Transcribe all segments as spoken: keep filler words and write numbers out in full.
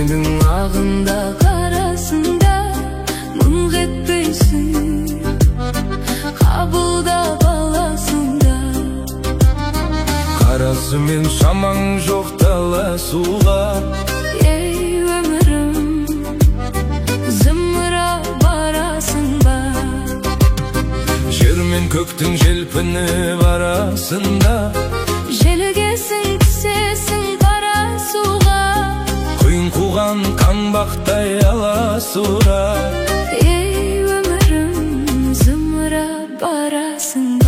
өзгенің ағында қарасында мұң етпейсің, қабылдап аласың да. Қарасымен шамаң жоқ таласуға, ей өмірім, зымыра барасың ба? Жер мен көктің желпініп арасында, желігесің түсесің қара суға. Құйын қуған қаңбақтай аласұра, ей өмірім, зымыра барасың ба?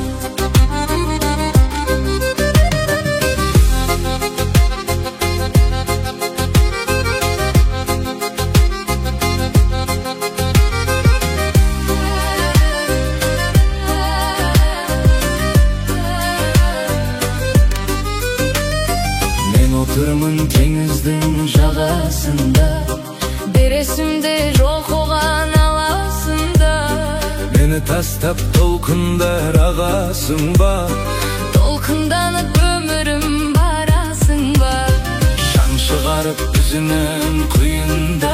Отырмын теңіздің жағасында, бересімде жоқ оған аласында. Мені тастап толқындар ағасың ба? Толқынданып өмірім барасың ба? Жан шығарып үзінен құйында